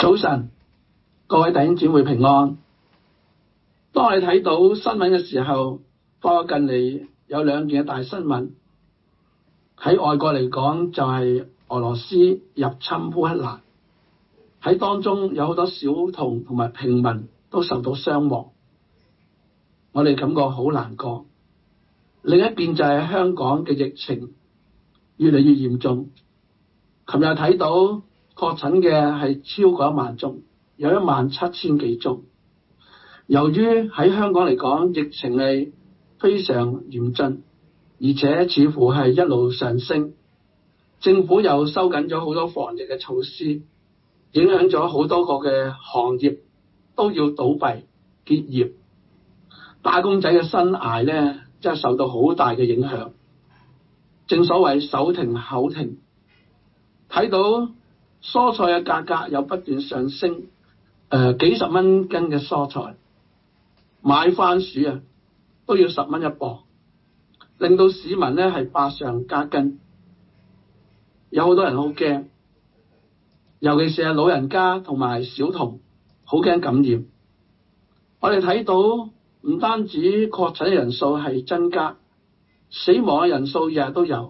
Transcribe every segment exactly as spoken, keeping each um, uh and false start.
早晨，各位弟兄姊妹平安。當我哋睇到新聞嘅時候，發覺近嚟有兩件嘅大新聞。喺外國嚟講，就係俄羅斯入侵烏克蘭，喺當中有好多小童同埋平民都受到傷亡，我哋感覺好難過。另一邊就係香港嘅疫情越嚟越嚴重。琴日睇到確診嘅係超過一萬宗，有一萬七千幾宗。由於喺香港嚟講，疫情係非常嚴峻，而且似乎係一路上升。政府又收緊咗好多防疫嘅措施，影響咗好多個嘅行業都要倒閉結業。打工仔嘅生涯咧，真係受到好大嘅影響。正所謂手停口停，睇到蔬菜嘅價格又不斷上升，誒、呃、幾十蚊斤嘅蔬菜，買番薯啊都要十蚊一磅，令到市民咧係百上加斤。有好多人好驚，尤其是係老人家同埋小童，好驚感染。我哋睇到唔單止確診嘅人數係增加，死亡嘅人數日日都有。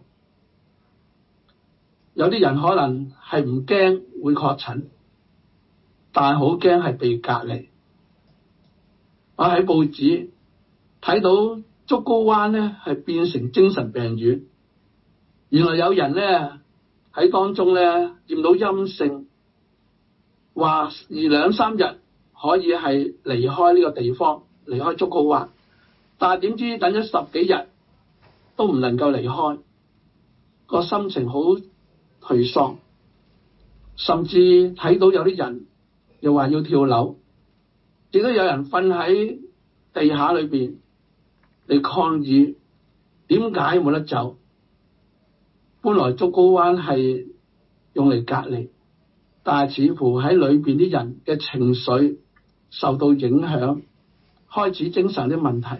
有啲人可能係唔驚會確診，但係好驚係被隔離。我喺報紙睇到竹篙灣咧係變成精神病院，原來有人咧喺當中咧驗到陰性，話而兩三日可以係離開呢個地方，離開竹篙灣，但係點知等咗十幾日都唔能夠離開，個心情好頹喪，甚至睇到有啲人又話要跳樓，亦都有人瞓喺地下裏邊嚟抗議，點解冇得走？本來竹篙灣係用嚟隔離，但係似乎喺裏邊啲人嘅情緒受到影響，開始精神啲問題。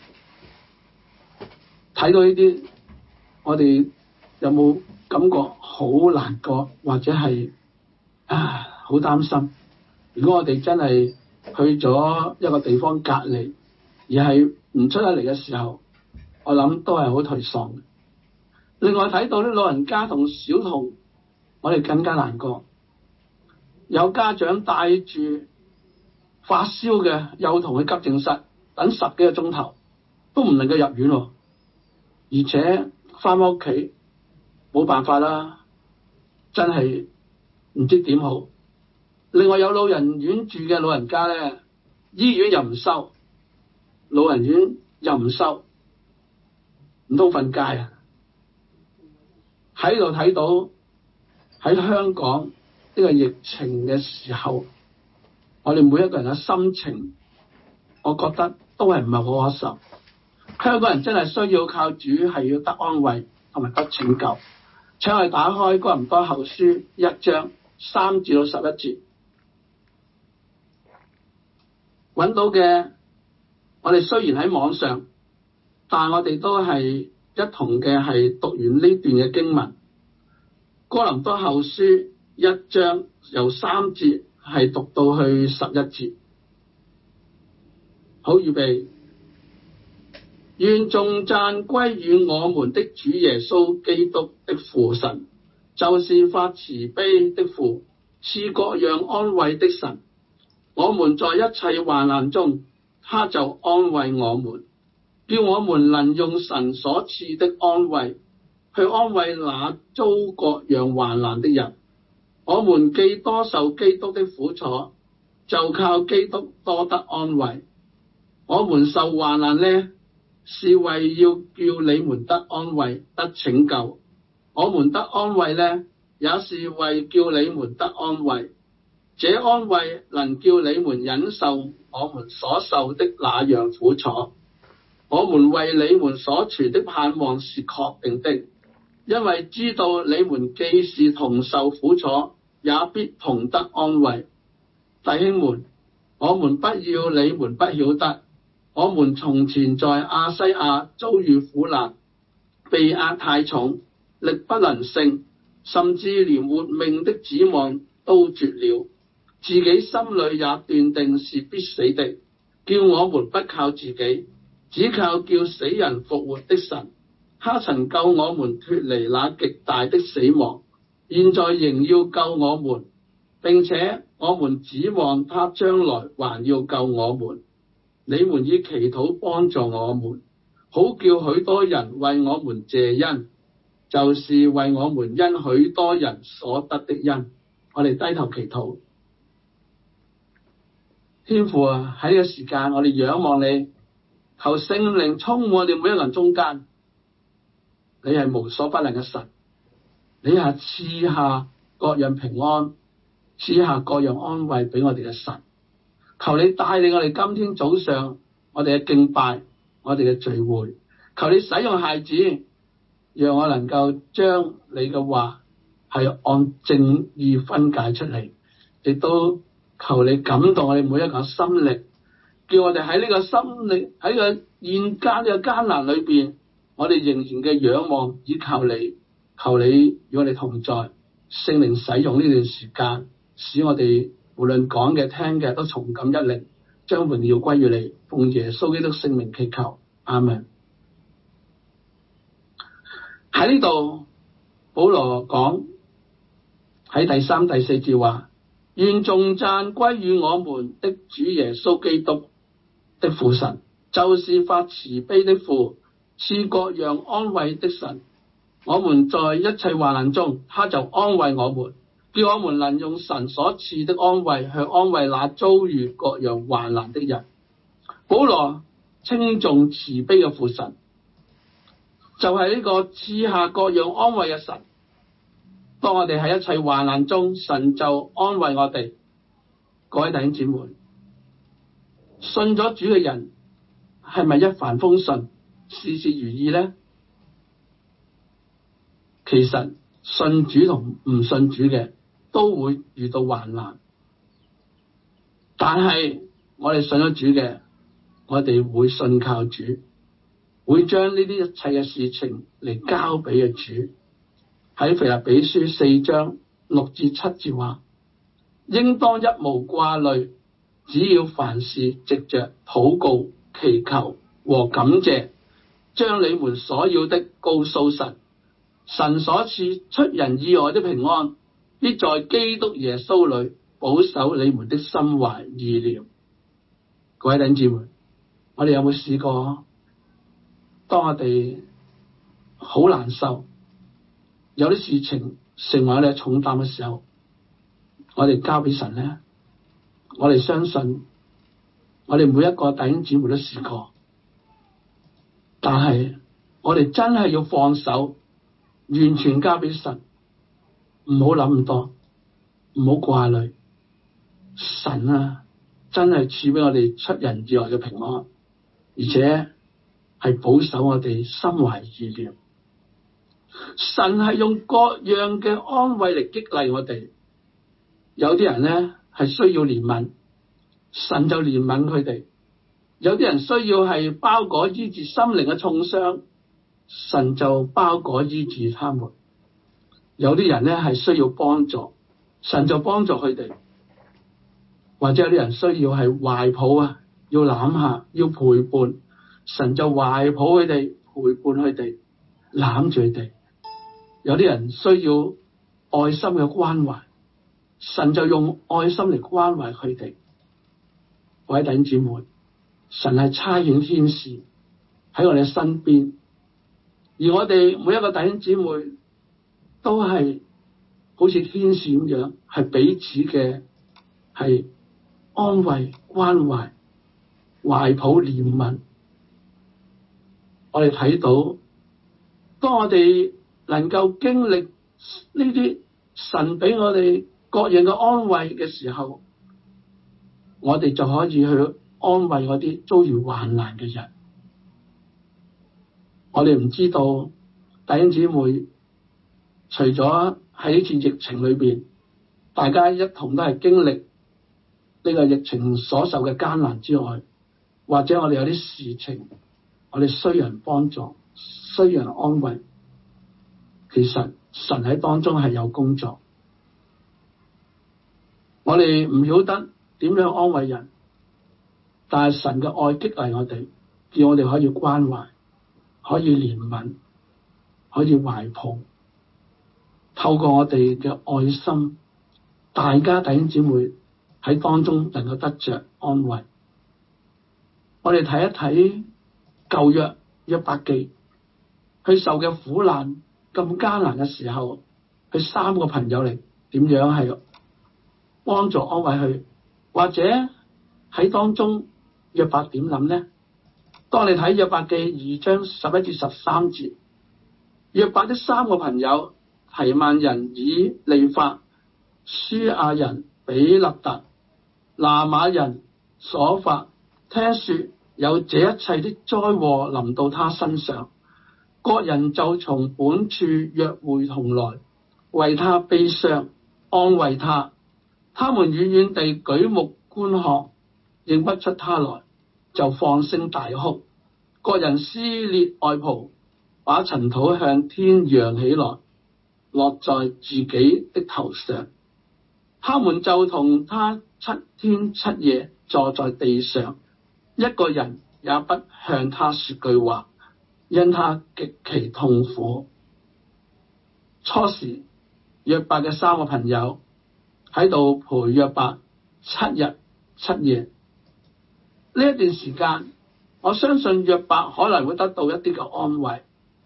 睇到呢啲，我哋有冇感覺好難過，或者係啊好擔心？如果我哋真係去咗一個地方隔離，而係唔出得嚟嘅時候，我諗都係好頹喪嘅。另外睇到啲老人家同小童，我哋更加難過。有家長帶住發燒嘅幼童去急症室等十幾個鐘頭，都唔能夠入院喎，而且返屋企冇辦法啦，真係唔知點好。另外有老人院住嘅老人家咧，醫院又唔收，老人院又唔收，唔通瞓街啊？喺度睇到喺香港呢個疫情嘅時候，我哋每一個人嘅心情，我覺得都係唔係好可受。香港人真係需要靠主，係要得安慰同埋得拯救。請我哋打開哥林多後書一章三至到十一節，揾到嘅，我哋雖然喺網上，但我哋都係一同嘅係讀完呢段嘅經文。哥林多後書一章由三節係讀到去十一節。好，預備。願頌讚歸於我們的主耶穌基督的父神，就是發慈悲的父，賜各樣安慰的神。我們在一切患難中，他就安慰我們，叫我們能用神所賜的安慰去安慰那遭各樣患難的人。我們既多受基督的苦楚，就靠基督多得安慰。我們受患難呢，是為要叫你們得安慰得拯救。我們得安慰呢，也是為叫你們得安慰。這安慰能叫你們忍受我們所受的那樣苦楚。我們為你們所存的盼望是確定的，因為知道你們既是同受苦楚，也必同得安慰。弟兄們，我們不要你們不曉得，我們從前在亞西亞遭遇苦難，被壓太重，力不能勝，甚至連活命的指望都絕了。 自己心裏也斷定是必死的，叫我們不靠自己，只靠叫死人復活的神。他曾救我們脫離那極大的死亡，現在仍要救我們，並且我們指望他將來還要救我們。你們以祈禱幫助我們，好叫許多人為我們謝恩，就是為我們因許多人所得的恩。我哋低頭祈禱。天父啊，喺呢個時間我哋仰望你，求聖靈充滿我哋每一個人中間。你係無所不能嘅神，你係賜下各樣平安，賜下各樣安慰俾我哋嘅神。求你帶領我哋今天早上我哋嘅敬拜，我哋嘅聚會。求你使用孩子，讓我能夠將你嘅話係按正義分解出嚟，亦都求你感動我哋每一個心力，叫我哋喺呢個心力喺個現間嘅艱難裏邊，我哋仍然嘅仰望依靠你。求你與我哋同在，聖靈使用呢段時間，使我哋無論講嘅聽嘅都從感一靈，將榮耀歸於你。奉耶穌基督聖名祈求，阿門。喺呢度保羅講喺第三第四節話，願頌讚歸於我們的主耶穌基督的父神，就是發慈悲的父，賜各樣安慰的神。我們在一切患難中，他就安慰我們，叫我們能用神所賜的安慰去安慰那遭遇各樣患難的人。保羅稱頌慈悲嘅父神，就係、是、呢個賜下各樣安慰嘅神。當我哋喺一切患難中，神就安慰我哋。各位弟兄姊妹，信咗主嘅人係咪一帆風順、事事如意呢？其實信主同唔信主嘅都會遇到患難，但係我哋信咗主嘅，我哋會信靠主，會將呢啲一切嘅事情嚟交俾嘅主。喺腓立比書四章六至七節話，應當一無掛慮，只要凡事藉着禱告、祈求和感謝，將你們所要的告訴神。神所賜出人意外的平安，必在基督耶穌裏保守你們的心懷意念。各位弟兄姊妹，我哋有冇試過，當我哋好難受，有啲事情成為我哋重擔嘅時候，我哋交俾神呢？我哋相信我哋每一個弟兄姊妹都試過，但係我哋真係要放手，完全交俾神，唔好諗咁多，唔好掛慮。神啊，真係賜俾我哋出人意外嘅平安，而且係保守我哋心懷意念。神係用各樣嘅安慰嚟激勵我哋。有啲人咧係需要憐憫，神就憐憫佢哋；有啲人需要係包裹醫治心靈嘅創傷，神就包裹醫治他們。有啲人咧係需要幫助，神就幫助佢哋。或者有啲人需要係懷抱啊，要攬下，要陪伴，神就懷抱佢哋，陪伴佢哋，攬住佢哋。有啲人需要愛心嘅關懷，神就用愛心嚟關懷佢哋。各位弟兄姊妹，神係差遣天使喺我哋身邊，而我哋每一個弟兄姊妹都係好似天使咁樣，係彼此嘅係安慰、關懷、懷抱、憐憫。我哋睇到，當我哋能夠經歷呢啲神俾我哋各樣嘅安慰嘅時候，我哋就可以去安慰嗰啲遭遇患難嘅人。我哋唔知道弟兄姊妹，除咗喺呢次疫情裏邊，大家一同都係經歷呢個疫情所受嘅艱難之外，或者我哋有啲事情，我哋需要人幫助，需要人安慰。其實神喺當中係有工作。我我哋唔曉得點樣安慰人，但係神嘅愛激勵我哋，叫我哋可以關懷，可以憐憫，可以懷抱。透過我哋嘅愛心，大家弟兄姊妹喺當中能夠得着安慰。我哋睇一睇舊約約伯記，佢受嘅苦難咁艱難嘅時候，佢三個朋友嚟點樣係幫助安慰佢，或者喺當中約伯點諗呢？當你睇約伯記二章十一至十三節，約伯的三個朋友提曼人以利法、書亞人比勒達、拿瑪人瑣法，聽說有這一切的災禍臨到他身上，各人就從本處約會同來，為他悲傷，安慰他。他們遠遠地舉目觀看，認不出他來，就放聲大哭。各人撕裂外袍，把塵土向天揚起來，落在自己的頭上。他們就同他七天七夜坐在地上，一個人也不向他說句話，因他極其痛苦。初時約伯嘅三個朋友喺度陪約伯七日七夜，呢一段時間我相信約伯可能會得到一啲嘅安慰。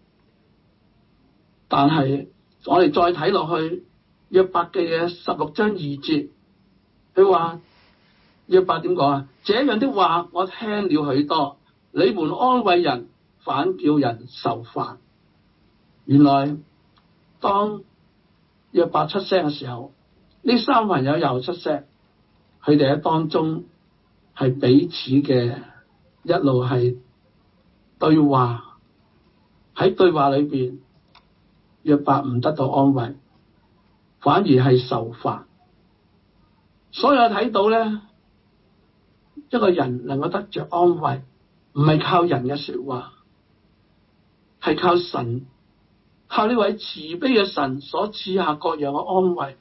但係我哋再睇落去約伯記嘅十六章二節，佢話約伯點講啊？這樣的話我聽了許多，你們安慰人，反叫人受煩。原來當約伯出聲嘅時候，呢三朋友又出聲，佢哋喺當中係彼此嘅一路係對話，喺對話裏邊，約伯唔得到安慰，反而係受煩。所以我睇到咧，一個人能夠得着安慰，唔係靠人嘅說話，係靠神，靠呢位慈悲嘅神所賜下各樣嘅安慰。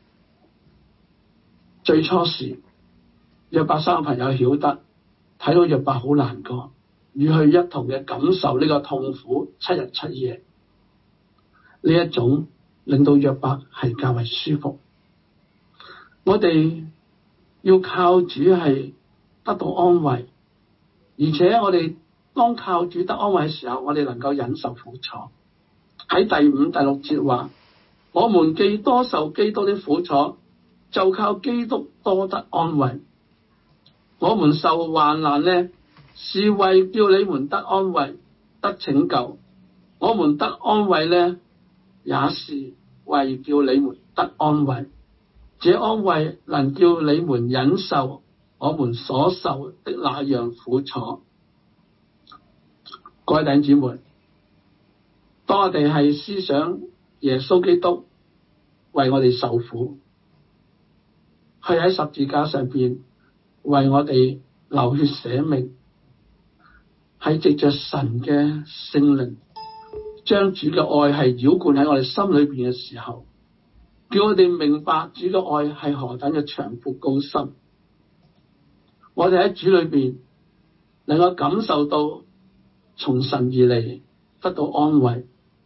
最初時，約伯三個朋友曉得睇到約伯好難過，與佢一同嘅感受呢個痛苦七日七夜，呢一種令到約伯係較為舒服。我哋要靠主係得到安慰，而且我哋當靠主得安慰嘅時候，我哋能夠忍受苦楚。喺第五、第六節話，我們既多受基督的苦楚，就靠基督多得安慰。我們受患難呢，是為叫你們得安慰、得拯救；我們得安慰呢，也是為叫你們得安慰。這安慰能叫你們忍受我們所受的那樣苦楚。各位弟兄姊妹，當我哋係思想耶穌基督為我哋受苦，佢喺十字架上邊為我哋流血捨命，係藉着神嘅聖靈將主嘅愛係澆灌喺我哋心裏邊嘅時候，叫我哋明白主嘅愛係何等嘅長闊高深。我哋喺主裏邊能夠感受到從神而嚟，得到安慰。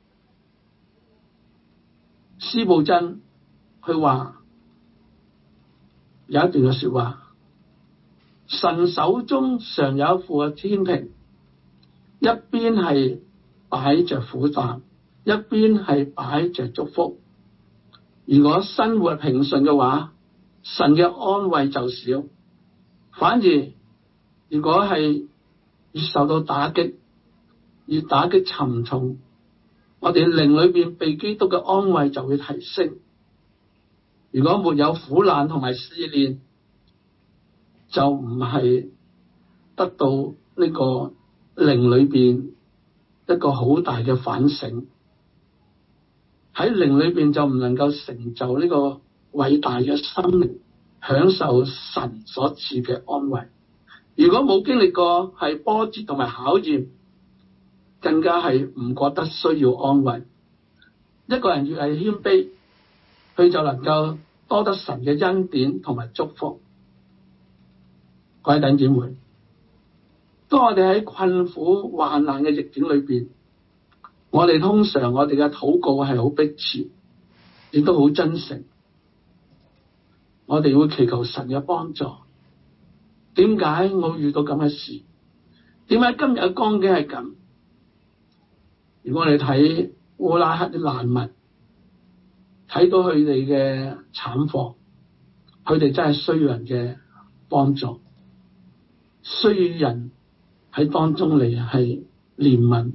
司布真佢話有一段嘅說話，神手中常有一副嘅天平，一邊係擺着苦擔，一邊係擺着祝福。如果生活平順嘅話，神嘅安慰就少；反而如果係越受到打擊，越打擊沉重，我哋靈裏邊被基督嘅安慰就會提升。如果沒有苦難同埋試煉，就唔係得到呢個靈裏邊一個好大嘅反省。喺靈裏邊就唔能夠成就呢個偉大嘅生命，享受神所賜嘅安慰。如果冇經歷過係波折同埋考驗，更加係唔覺得需要安慰。一個人越係謙卑，佢就能夠多得神嘅恩典同埋祝福。各位弟兄姊妹，當我哋喺困苦患難嘅逆境裏邊，我哋通常我哋嘅禱告係好迫切，亦都好真誠。我哋會祈求神嘅幫助。點解我遇到咁嘅事？點解今日嘅光景係咁？如果我哋睇烏拉克啲難民，睇到佢哋嘅慘況，佢哋真係需要人嘅幫助，需要人喺當中嚟係憐憫。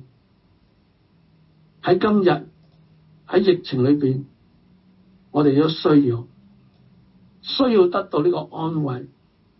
喺今日喺疫情裏邊，我哋都需要需要得到呢個安慰。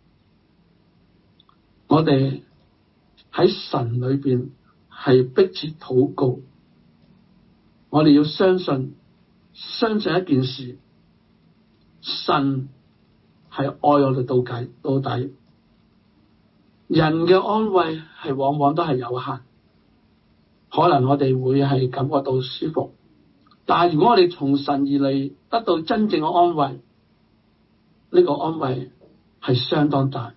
我哋喺神裏邊係迫切禱告，我哋要相信相信一件事，神係愛我哋到底到底。人嘅安慰係往往都係有限，可能我哋會係感覺到舒服，但係如果我哋從神而嚟得到真正嘅安慰，呢個安慰係相當大。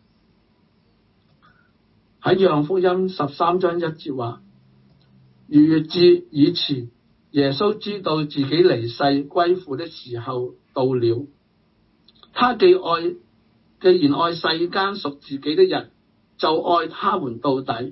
喺約翰福音十三章一節話，逾越節以前，耶穌知道自己離世歸父的時候到了。他既愛，既然愛世間屬自己的人，就愛他們到底。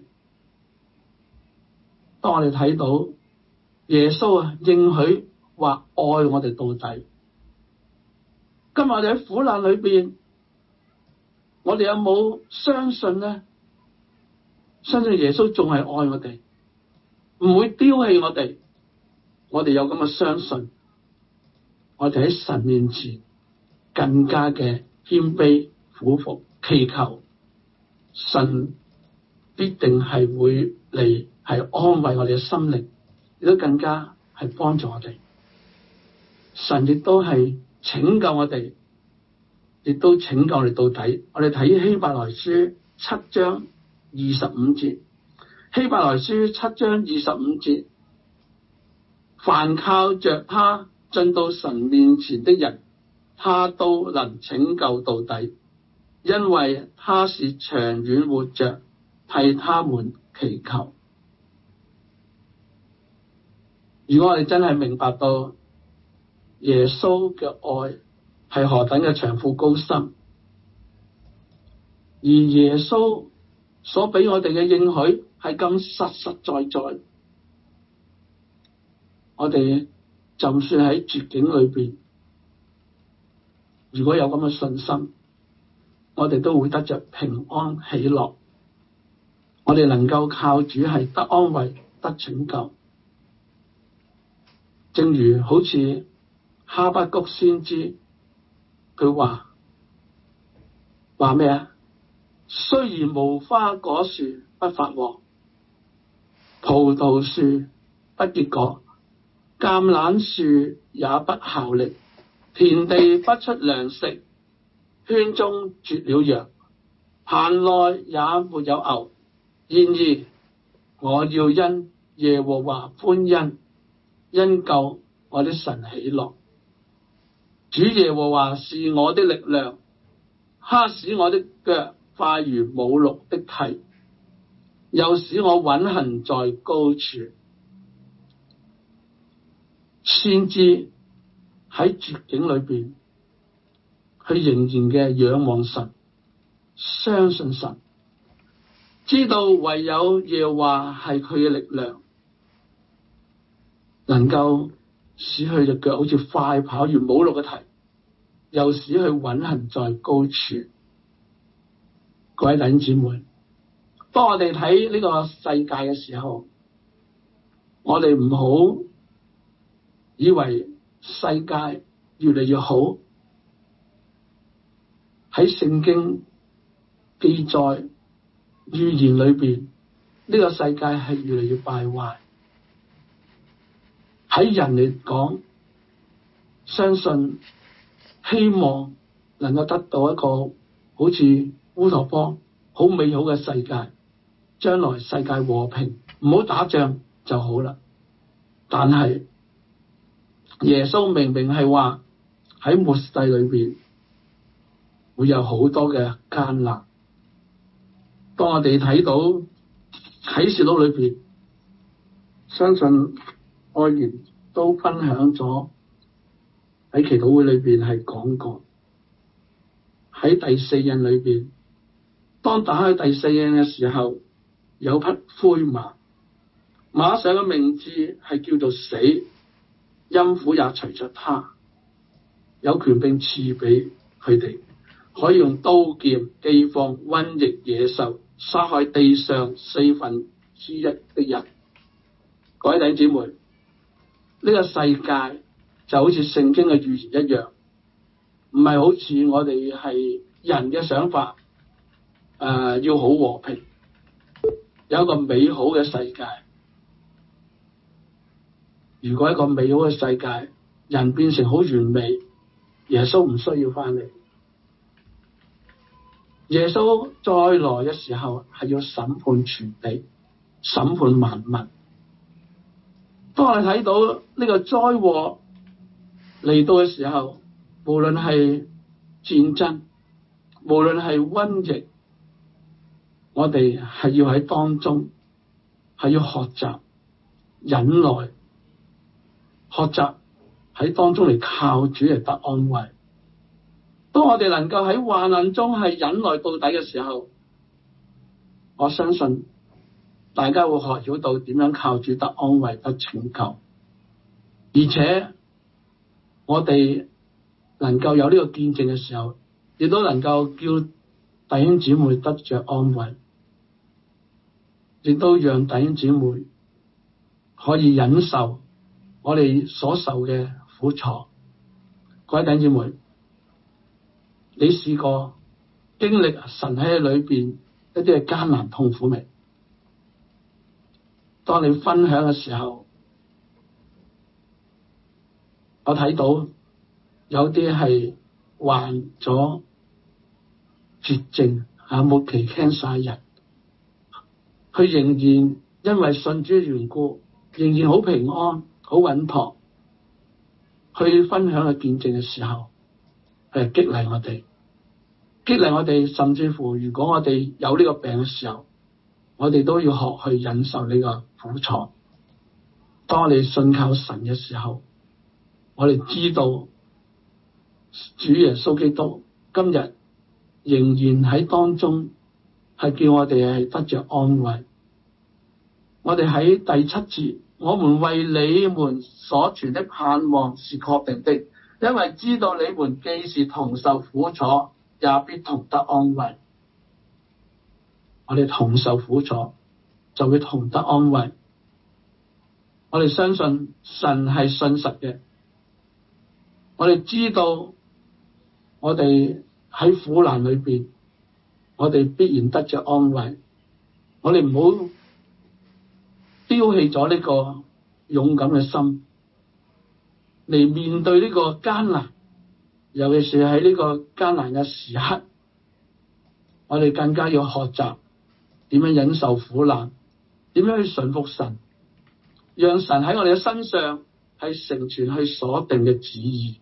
當我哋睇到耶穌啊應許話愛我哋到底，今日我哋喺苦難裏邊，我哋有冇相信呢？相信耶穌仲係愛我哋，唔會丟棄我哋。我哋有咁嘅相信，我哋喺神面前更加嘅謙卑俯伏，祈求神必定係會嚟係安慰我哋嘅心靈，亦都更加係幫助我哋。神亦都係拯救我哋，亦都拯救我哋到底。我哋睇希伯來書七章二十五節，希伯來書七章二十五節，凡靠着他進到神面前的人，他都能拯救到底，因為他是長遠活着，替他們祈求。如果我哋真係明白到耶穌嘅愛係何等嘅長闊高深，而耶穌所俾我哋嘅應許係咁實實在在，我哋就算喺絕境裏邊，如果有咁嘅信心，我哋都會得着平安喜樂。我哋能夠靠主係得安慰、得拯救。正如好似哈巴谷先知，佢話話咩啊？雖然無花果樹不發旺，葡萄樹不結果，橄欖樹也不效力，田地不出糧食，圈中絕了羊，棚內也沒有牛。然而我要因耶和華歡欣，因救我的神喜樂。主耶和華是我的力量，他使我的腳快如母鹿的蹄，又使我穩行在高處。先知喺絕境裏邊，佢仍然嘅仰望神，相信神，知道唯有耶和華係佢嘅力量，能夠使佢隻腳好似快跑如母鹿嘅蹄，又使佢穩行在高處。各位弟兄姊妹，當我哋睇呢個世界嘅時候，我哋唔好以為世界越嚟越好。喺聖經記載預言裏邊，呢個世界係越嚟越敗壞。喺人嚟講，相信希望能夠得到一個好似烏托邦好美好嘅世界，將來世界和平，唔好打仗就好啦。但係耶穌明明係話喺末世裏邊會有好多嘅艱難。當我哋睇到啟示錄裏邊，相信愛賢都分享咗喺祈禱會裏邊係講過，喺第四印裏邊，當打開第四印嘅時候，有匹灰馬，馬上嘅名字係叫做死，陰府也隨着他，有權柄賜俾佢哋，可以用刀劍、饑荒、瘟疫、野獸殺害地上四分之一的人。各位弟兄姊妹，呢、這個世界就好似聖經嘅預言一樣，唔係好似我哋係人嘅想法，誒、呃、要好和平，有一個美好嘅世界。如果一個美好嘅世界，人變成好完美，耶穌唔需要翻嚟。耶穌再來嘅時候係要審判全地，審判萬民。當我哋睇到呢個災禍嚟到嘅時候，無論係戰爭，無論係瘟疫，我哋係要喺當中係要學習忍耐，學習喺當中嚟靠主嚟得安慰。當我哋能夠喺患難中係忍耐到底嘅時候，我相信大家會學曉到點樣靠主得安慰得拯救，而且我哋能夠有呢個見證嘅時候，亦都能夠叫弟兄姊妹得着安慰，亦都讓弟兄姊妹可以忍受我哋所受嘅苦楚。各位弟兄姊妹，你試過經歷神喺裏邊一啲嘅艱難痛苦未？當你分享嘅時候，我睇到有啲係患咗絕症啊，末期 cancer 人，佢仍然因為信主嘅緣故，仍然好平安、好穩妥。去分享嘅見證嘅時候，係激勵我哋，激勵我哋，甚至乎如果我哋有呢個病嘅時候，我哋都要學去忍受呢個苦楚。當我哋信靠神嘅時候，我哋知道主耶穌基督今日仍然喺當中，係叫我哋係得着安慰。我哋喺第七節，我們為你們所存的盼望是確定的，因為知道你們既是同受苦楚，也必同得安慰。我哋同受苦楚，就會同得安慰。我哋相信神係信實嘅，我哋知道我哋喺苦難裏邊，我哋必然得着安慰。我哋唔好丟棄咗呢個勇敢嘅心嚟面對呢個艱難，尤其是喺呢個艱難嘅時刻，我哋更加要學習點樣忍受苦難，點樣去順服神，讓神喺我哋嘅身上係成全去所定嘅旨意。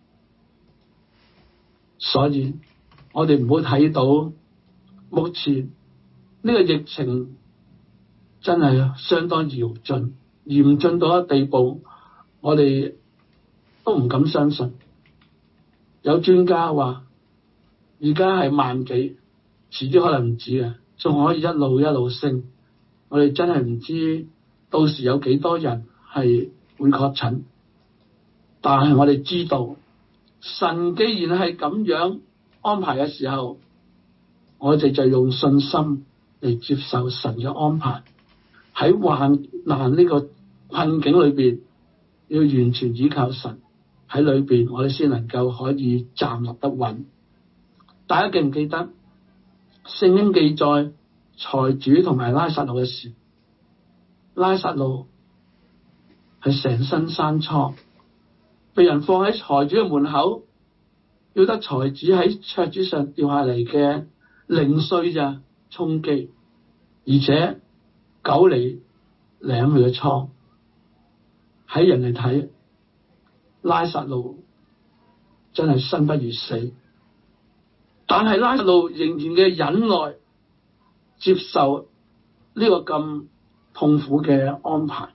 所以我哋唔好睇到目前呢個疫情真係相當嚴峻，嚴峻到一個地步，我哋都唔敢相信。有專家話而家係萬幾，遲啲可能唔止嘅，仲可以一路一路升。我哋真係唔知到時有幾多人係會確診，但係我哋知道神既然係咁樣安排嘅時候，我哋就用信心嚟接受神嘅安排。喺患難呢個困境裏邊，要完全依靠神喺裏邊，我哋先能夠可以站立得穩。大家記唔記得聖經記載財主同埋拉撒路嘅事？拉撒路係成身生瘡，被人放喺財主嘅門口，要得財主喺桌子上掉下嚟嘅零碎咋充飢，而且狗嚟舐佢嘅瘡。喺人嚟睇，拉撒路真係生不如死。但係拉撒路仍然嘅忍耐，接受呢個咁痛苦嘅安排，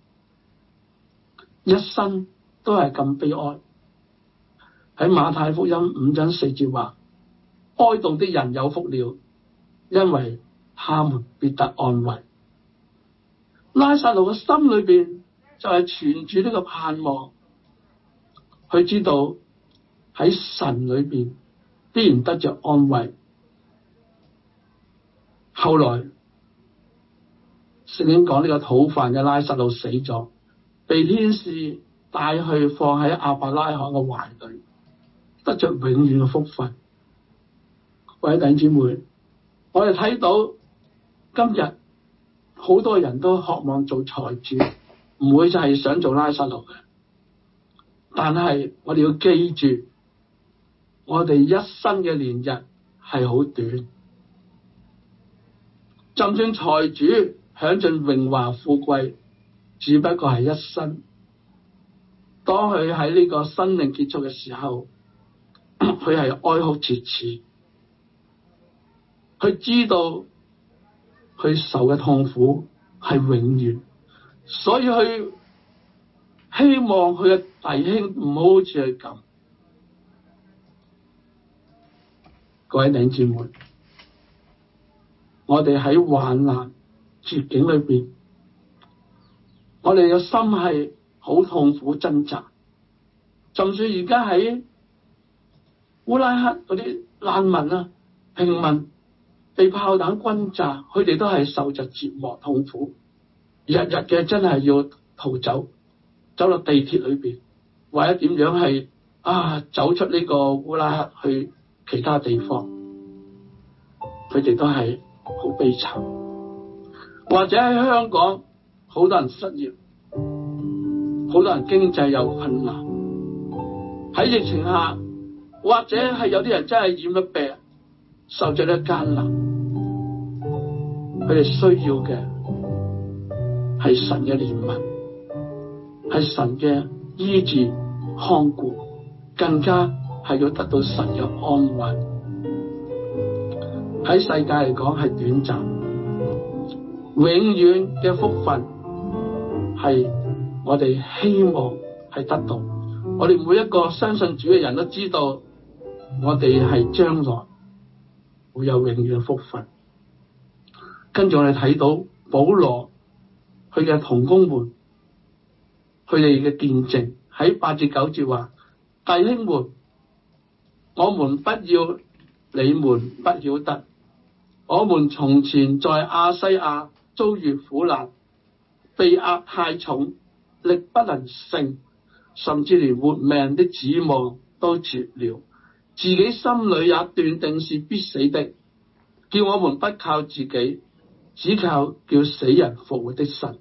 一生都係咁悲哀。喺馬太福音五章四節話：哀慟的人有福了，因為他們必得安慰。拉撒路嘅心裏邊就係存住呢個盼望，佢知道喺神裏邊必然得着安慰。後來聖經講呢個討飯嘅拉撒路死咗，被天使帶去放喺亞伯拉罕嘅懷裏，得着永遠嘅福分。各位弟兄姊妹，我哋睇到今日好多人都渴望做財主，唔會就係想做拉撒路嘅。但係我哋要記住，我哋一生嘅年日係好短。就算財主享盡榮華富貴，只不過係一生。當佢喺呢個生命結束嘅時候，佢係哀哭切齒，佢知道佢受嘅痛苦係永遠，所以佢希望佢嘅弟兄唔好好似佢咁。各位弟兄姊妹，我哋喺患難絕境裏邊，我哋嘅心係好痛苦掙扎。就算而家喺烏拉克嗰啲難民啊、平民被炮彈轟炸，佢哋都係受着折磨痛苦，日日嘅真係要逃走，走落地鐵裏邊，或者點樣係啊走出呢個烏拉克去其他地方，佢哋都係好悲慘。或者喺香港，好多人失業，好多人經濟有困難，喺疫情下，或者係有啲人真係染咗病，受着啲艱難，佢哋需要嘅係神嘅憐憫，係神嘅醫治看顧，更加係要得到神嘅安慰。喺世界嚟講係短暫，永遠嘅福分係我哋希望係得到。我哋每一個相信主嘅人都知道，我哋係將來會有永遠嘅福分。跟住我哋睇到保羅佢嘅同工們，佢哋嘅見證喺八至九節話：弟兄們，我們不要你們不曉得，我們從前在亞西亞遭遇苦難，被壓太重，力不能勝，甚至連活命的指望都絕了，自己心裏也斷定是必死的，叫我們不靠自己，只靠叫死人復活的神。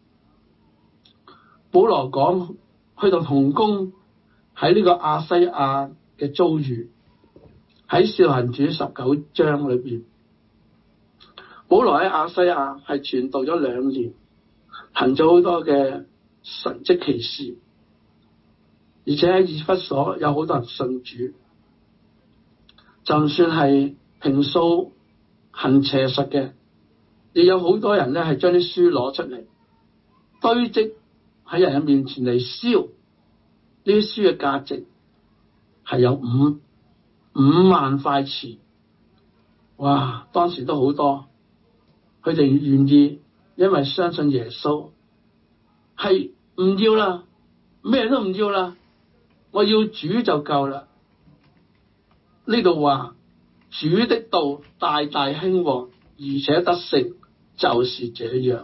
保羅講去到同工喺呢個亞西亞嘅遭遇，喺使徒行傳十九章裏邊，保羅喺亞西亞係傳道咗兩年，行咗好多嘅神蹟奇事，而且喺以弗所有好多人信主。就算係平素行邪術嘅，亦有好多人咧係將啲書攞出嚟堆積喺人嘅面前嚟燒。呢啲書嘅價值係有五五萬塊錢，哇！當時都好多，佢哋願意因為相信耶穌，係唔要啦，咩都唔要啦，我要主就夠啦。呢度話主的道大大興旺，而且得勝，就是這樣。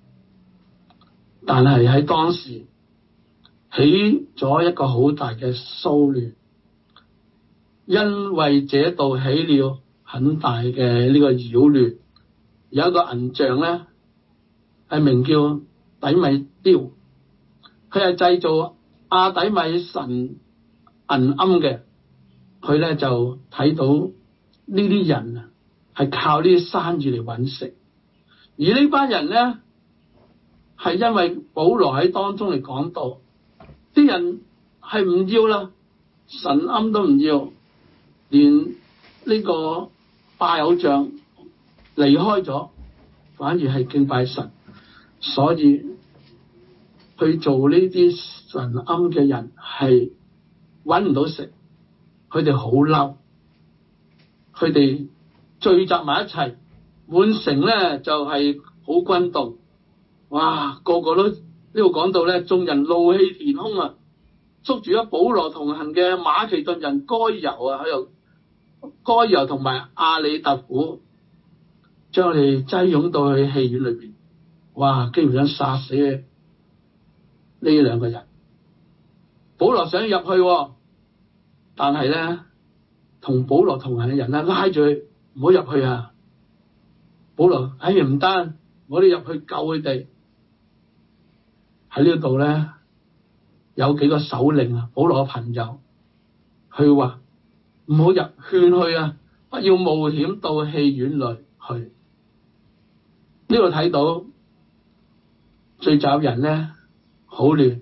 但係喺當時起咗一個好大嘅騷亂，因為這道起了很大嘅呢個擾亂。有一個銀匠咧，係名叫底米丟，佢係製造亞底米神銀龕嘅。佢咧就睇到呢啲人啊係靠呢啲生意嚟搵食，而呢班人咧係因為保羅喺當中嚟講到，啲人係唔要啦， 神龕都唔要，連呢個拜偶像離開咗，反而係敬拜神。所以去做呢啲神龕嘅人係搵唔到食，佢哋好嬲，佢哋聚集埋一齊，滿城咧就係、是、好轟動，哇！個個都呢度講到咧，眾人怒氣填胸啊，捉住咗保羅同行嘅馬其頓人該猶啊，喺度該猶同埋亞里特古，將佢哋擠擁到去戲院裏邊，哇！幾乎想殺死呢兩個人。保羅想入去，但係咧同保羅同行嘅人咧拉住佢，唔好入去啊！保羅哎呀唔得，我哋入去救佢哋。喺呢度咧有幾個首領啊，保羅嘅朋友，佢話唔好入，勸佢啊，不要冒險到戲院裏去。呢度睇到聚集人咧好亂，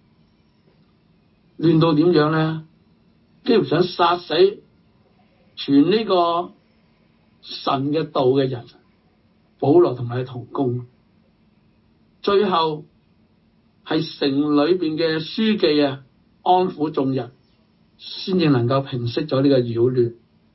亂到點樣咧？幾乎想殺死傳呢個神嘅道嘅人，保羅同埋佢同工。最後係城裏邊嘅書記啊，安撫眾人，先至能夠平息咗呢個擾亂。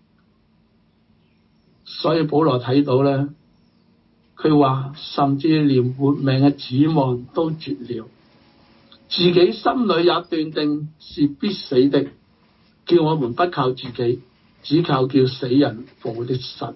所以保羅睇到咧，佢話甚至連活命嘅指望都絕了，自己心裏也斷定是必死的，叫我們不靠自己，只靠叫死人復活的神。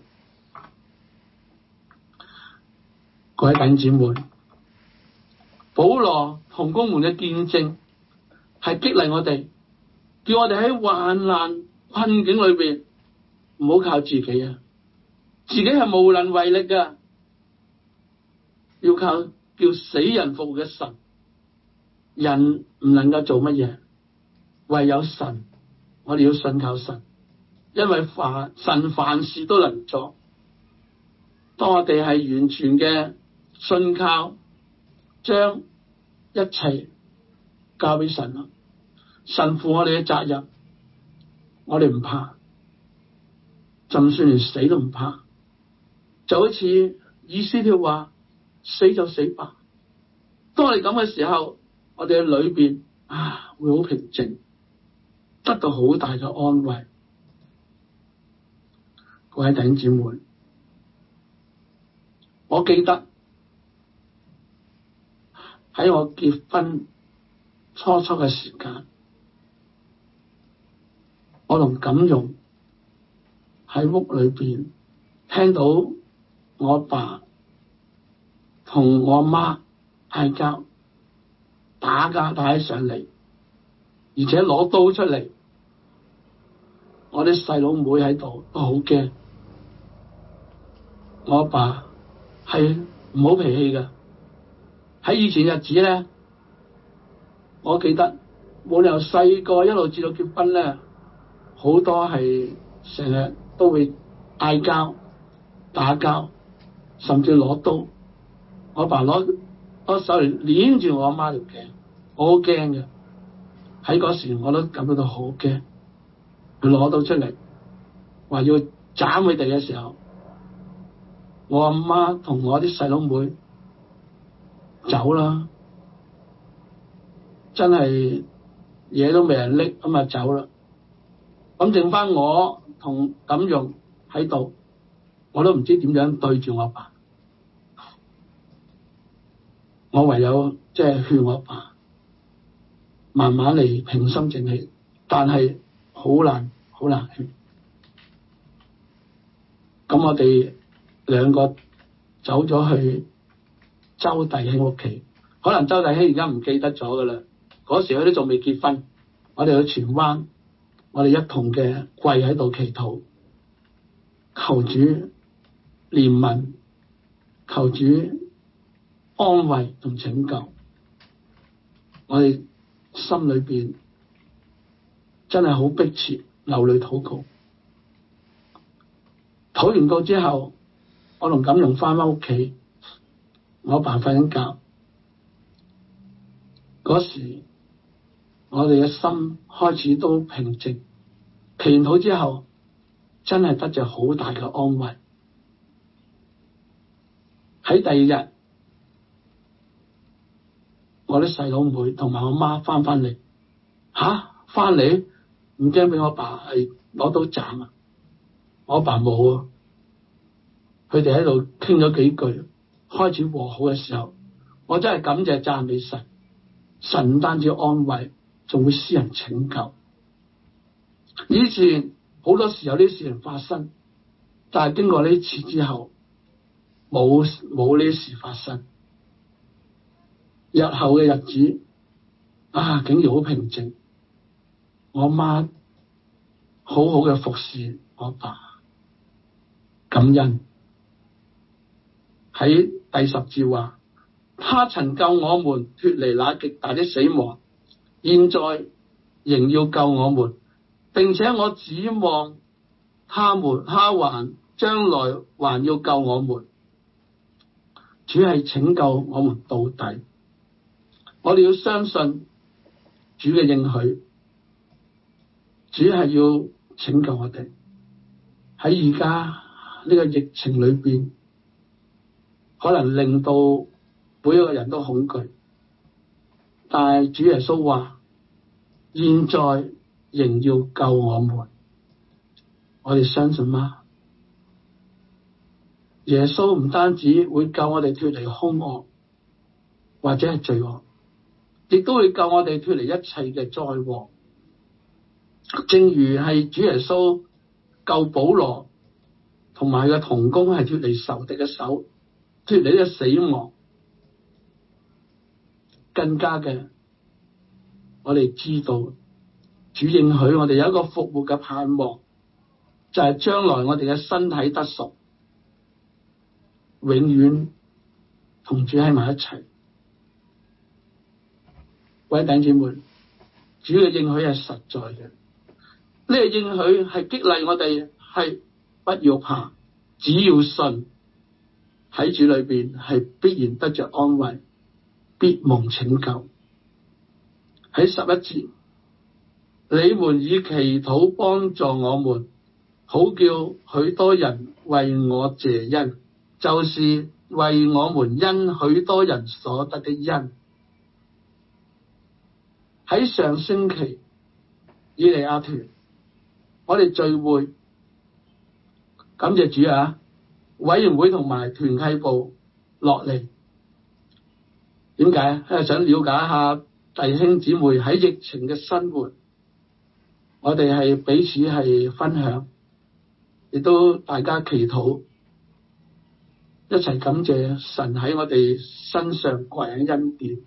各位弟兄姊妹，保羅同工們嘅見證係激勵我哋，叫我哋喺患難困境裏邊唔好靠自己啊，自己係無能為力噶，要靠叫死人復活嘅神。人唔能夠做乜嘢，唯有神，我哋要信靠神，因為凡神凡事都能做。當我哋係完全嘅信靠，將一切交俾神啦，神負我哋嘅責任，我哋唔怕，就算連死都唔怕。就好似以斯帖話，死就死吧。當我哋咁嘅時候，我哋嘅裏邊啊會好平靜，得到好大嘅安慰。各位弟兄姊妹，我記得喺我結婚初初嘅時間，我同錦容喺屋裏邊聽到我爸同我媽嗌交，打架打起上嚟，而且攞刀出嚟，我啲細佬妹喺度都好驚。我阿爸係唔好脾氣㗎，喺以前日子咧，我記得冇理由細個一路至到結婚咧，好多係成日都會嗌交、打交，甚至攞刀。我阿爸攞攞手嚟捏住我阿媽條頸，我好驚嘅。喺嗰時我都感覺到好驚，佢攞刀出嚟話要斬佢哋嘅時候，我阿媽同我啲細佬妹走啦，真係嘢都未人拎咁啊走啦。咁剩翻我同錦容喺度，我都唔知點樣對住我阿爸。我唯有即係勸我阿爸慢慢嚟平心靜氣，但係好難好難勸。咁我哋兩個走咗去周弟兄屋企，可能周弟兄而家唔記得咗噶啦。嗰時佢都仲未結婚，我哋去荃灣，我哋一同嘅跪喺度祈禱，求主憐憫，求主安慰同拯救。我哋心裏邊真係好迫切，流淚禱告。禱完告之後，我同錦容翻返屋企，我阿爸瞓緊覺。嗰時我哋嘅心開始都平靜，祈禱之後真係得着好大嘅安慰。喺第二日，我啲細佬妹同埋我媽翻返嚟，吓翻嚟唔驚俾我爸係攞刀斬啊？我爸冇啊，佢哋喺度傾咗幾句，開始和好嘅時候，我真係感謝讚美神。神唔單止安慰，仲會施人拯救。以前好多時候呢啲事情發生，但係經過呢次之後，冇冇呢啲事發生。日後嘅日子啊，竟然好平靜。我媽好好嘅服侍我爸，感恩。喺第十節話，他曾救我們脫離那極大的死亡，現在仍要救我們，並且我指望他們，他還將來還要救我們。主係拯救我們到底。我哋要相信主嘅應許，主係要拯救我哋。喺而家呢個疫情裏邊，可能令到每一個人都恐懼，但係主耶穌話，現在仍要救我們。我哋相信嗎？耶穌唔單止會救我哋脫離兇惡或者係罪惡，亦都會救我哋脫離一切嘅災禍。正如係主耶穌救保羅同埋佢嘅同工係脫離仇敵嘅手，脫離咗死亡，更加嘅我哋知道主應許我哋有一個復活嘅盼望，就係將來我哋嘅身體得贖，永遠同主喺埋一齊。各位弟兄姊妹，主嘅應許係實在嘅，呢個應許係激勵我哋，係不要怕，只要信，喺主裏邊係必然得着安慰，必蒙拯救。喺十一節，你們以祈禱幫助我們，好叫許多人為我謝恩，就是為我們因許多人所得的恩。喺上星期以利亞團，我哋聚會，感謝主啊！委員會同埋團契部落嚟，點解啊？因為想了解一下弟兄姊妹喺疫情嘅生活，我哋係彼此係分享，亦都大家祈禱，一齊感謝神喺我哋身上各樣恩典。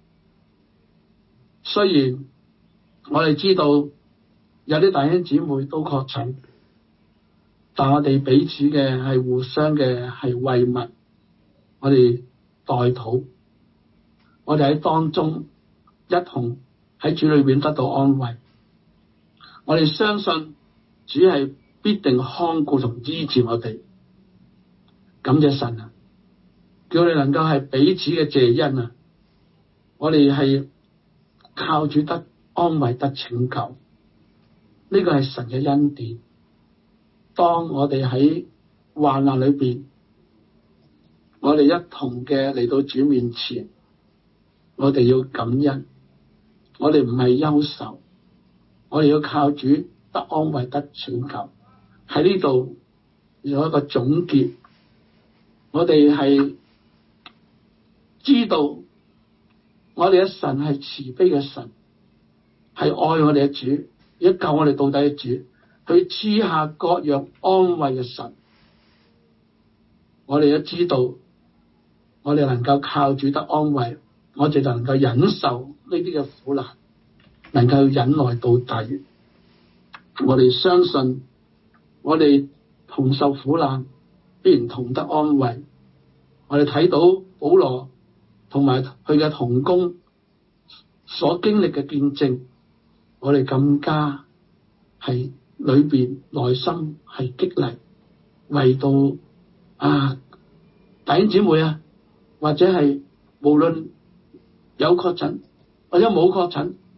雖然我哋知道有啲弟兄姊妹都確診，但我哋彼此嘅係互相嘅係慰問，我哋代禱，我哋喺當中一同喺主裏邊得到安慰。我哋相信主係必定看顧同醫治我哋。感謝神啊，叫你能夠係彼此嘅謝恩啊！我哋係靠主得安慰得拯救，呢個係神嘅恩典。當我哋喺患難裏邊，我哋一同嘅嚟到主面前，我哋要感恩，我哋唔係憂愁，我哋要靠主得安慰得拯救。喺呢度有一個總結，我哋係知道我哋嘅神係慈悲嘅神，係愛我哋嘅主，而家救我哋到底嘅主，佢賜下各樣安慰嘅神。我哋都知道，我哋能夠靠主得安慰，我哋就能夠忍受呢啲嘅苦難，能夠忍耐到底。我哋相信，我哋同受苦難，必然同得安慰。我哋睇到保羅同埋佢嘅同工所經歷嘅見證，我哋更加係裏邊內心係激勵，為到啊弟兄姊妹啊，或者係無論有確診或者冇確診，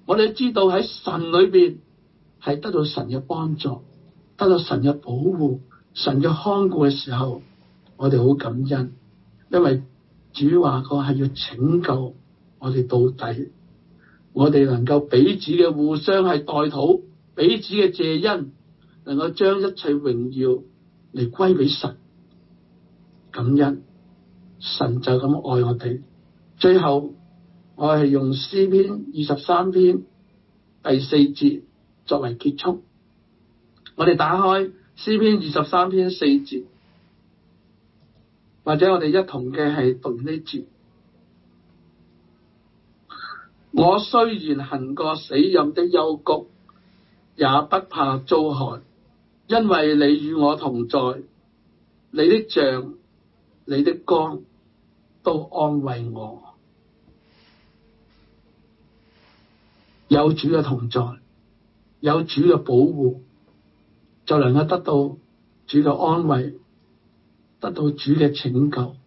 我哋知道喺神裏邊係得到神嘅幫助，得到神嘅保護，神嘅看顧嘅時候，我哋好感恩，因為主話過係要拯救我哋到底，我哋能夠彼此嘅互相係代禱，彼此嘅謝恩，能夠將一切榮耀嚟歸俾神，感恩神就咁愛我哋。最後我係用詩篇二十三篇第四節作為結束，我哋打開詩篇二十三篇四節，或者我哋一同嘅係讀完呢節。我雖然行過死蔭的幽谷，也不怕遭害，因為你與我同在，你的杖、你的竿都安慰我。有主嘅同在，有主嘅保護，就能夠得到主嘅安慰，得到主嘅拯救。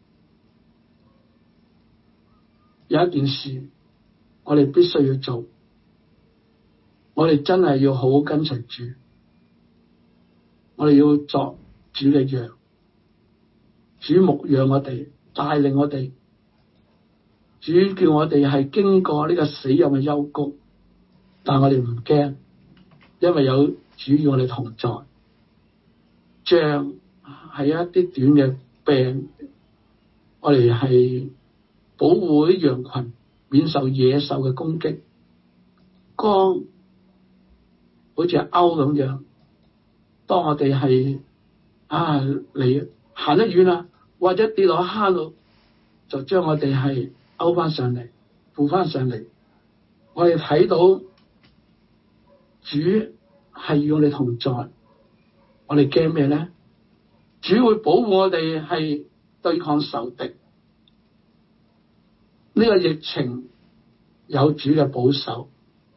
有一件事我哋必須要做，我哋真係要好好跟隨主，我哋要作主嘅羊，主牧養我哋，帶領我哋，主叫我哋係經過呢個死蔭嘅幽谷，但我哋唔驚，因為有主與我哋同在。杖係一啲短嘅柄，我哋係保護啲羊群免受野獸嘅攻擊。竿好似係鈎咁樣，當我哋係啊嚟行得遠啦，或者跌落坑度，就將我哋係勾翻上嚟，扶翻上嚟。我哋睇到主係與我哋同在，我哋驚咩咧？主會保護我哋係對抗仇敵。呢個疫情有主嘅保守，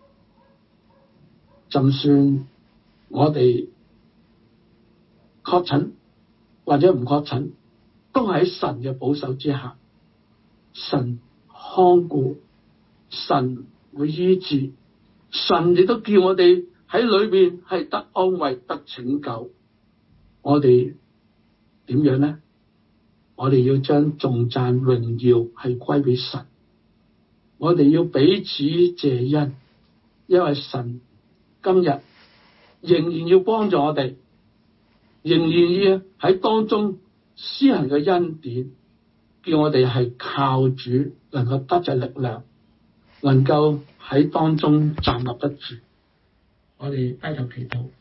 就算我哋確診或者唔確診，都喺神嘅保守之下，神看顧，神會醫治，神亦都叫我哋喺裏邊係得安慰、得拯救。我哋點樣咧？我哋要將頌讚榮耀係歸俾神，我哋要彼此謝恩，因為神今日仍然要幫助我哋，仍然要喺當中施行嘅恩典，叫我哋係靠主能夠得着力量，能夠喺當中站立得住。我哋低頭祈禱。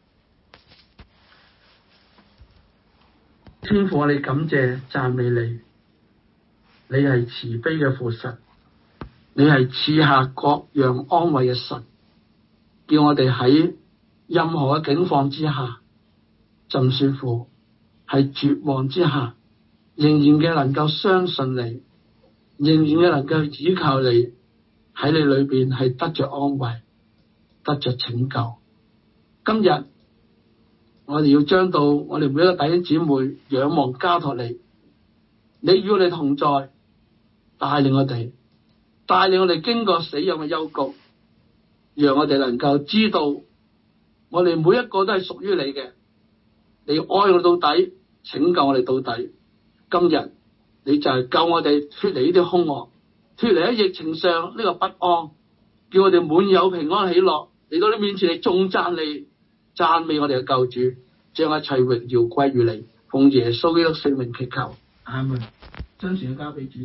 天父，我哋感謝讚美你，你係慈悲嘅父神，你係賜下各樣安慰嘅神，叫我哋喺任何嘅境況之下，甚至乎係絕望之下，仍然嘅能夠相信你，仍然嘅能夠依靠你，喺你裏邊係得着安慰，得着拯救。今日我哋要將到我哋每一個弟兄姊妹仰望交託你，你與我哋同在，帶領我哋，帶領我哋經過死蔭嘅幽谷，讓我哋能夠知道我哋每一個都係屬於你嘅，你愛我哋到底，拯救我哋到底。今日你就係救我哋脫離呢啲兇惡，脫離喺疫情上呢個不安，叫我哋滿有平安喜樂，嚟到你面前嚟頌讚你，讚美我哋嘅救主，將一切榮耀歸於你，奉耶穌基督聖名祈求，阿門。將錢交俾主。